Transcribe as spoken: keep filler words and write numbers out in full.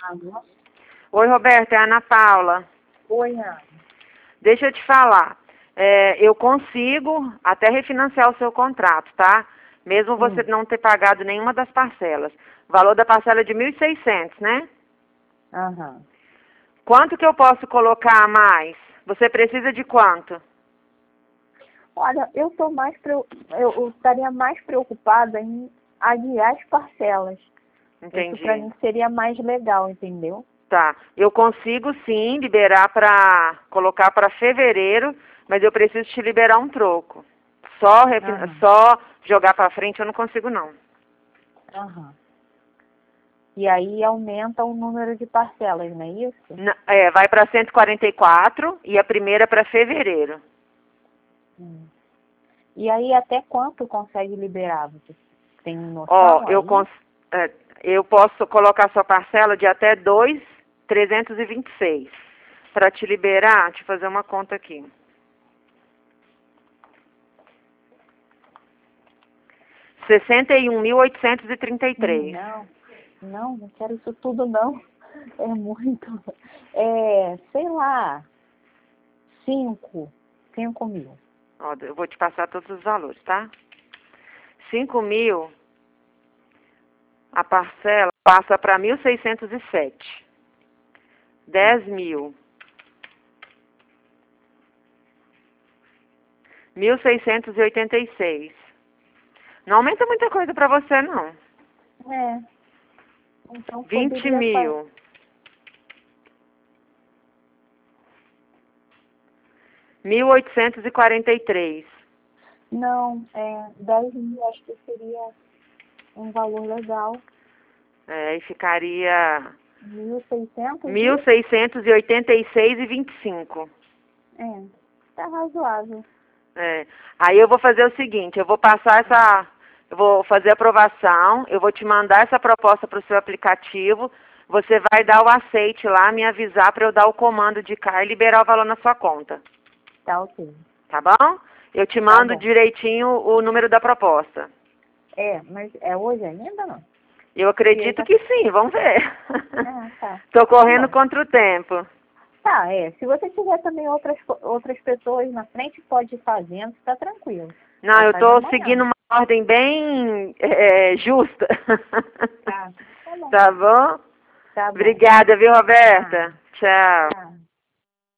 Alô? Oi, Roberta, é a Ana Paula. Oi, Ana. Deixa eu te falar. É, eu consigo até refinanciar o seu contrato, tá? Mesmo você Hum. não ter pagado nenhuma das parcelas. O valor da parcela é de mil e seiscentos, né? Aham. Quanto que eu posso colocar a mais? Você precisa de quanto? Olha, eu tô mais preo- eu, eu estaria mais preocupada em adiar as parcelas. Isso pra Entendi. mim seria mais legal, entendeu? Tá. Eu consigo sim liberar para colocar para fevereiro, mas eu preciso te liberar um troco. Só, refin- Aham. só jogar para frente eu não consigo não. Aham. E aí aumenta o número de parcelas, não é isso? N- É, vai para cento e quarenta e quatro e a primeira para fevereiro. Hum. E aí até quanto consegue liberar? Você tem Ó, noção eu, aí? cons é, eu posso colocar sua parcela de até dois mil trezentos e vinte e seis. Para te liberar, deixa eu fazer uma conta aqui. sessenta e um mil oitocentos e trinta e três. Não, não, não quero isso tudo não. É muito. É, sei lá, cinco, cinco mil. Ó, eu vou te passar todos os valores, tá? cinco mil, a parcela passa para mil seiscentos e sete. dez mil. mil seiscentos e oitenta e seis. Não aumenta muita coisa para você, não. É. Então vinte poderia fazer. mil. mil oitocentos e quarenta e três. Não, é dez mil acho que seria um valor legal. É, e ficaria Mil e seiscentos mil seiscentos e oitenta e seis e vinte e cinco. É, tá razoável. É. Aí eu vou fazer o seguinte, eu vou passar essa, eu vou fazer a aprovação, eu vou te mandar essa proposta para o seu aplicativo, você vai dar o aceite lá, me avisar para eu dar o comando de cá e liberar o valor na sua conta, Tá ok. tá bom? Eu te Tá mando bom. direitinho o número da proposta. É, mas é hoje ainda não? Eu acredito já- que sim, vamos ver. Ah, tá. Tô correndo Tá bom. contra o tempo. Tá, é. Se você tiver também outras, co- outras pessoas na frente, pode ir fazendo, tá tranquilo. Não, Aí eu faz tô amanhã. seguindo uma ordem bem é, justa. Tá, tá bom. Tá bom? Tá bom. Obrigada, viu, Tá. Roberta? Tchau. Tá.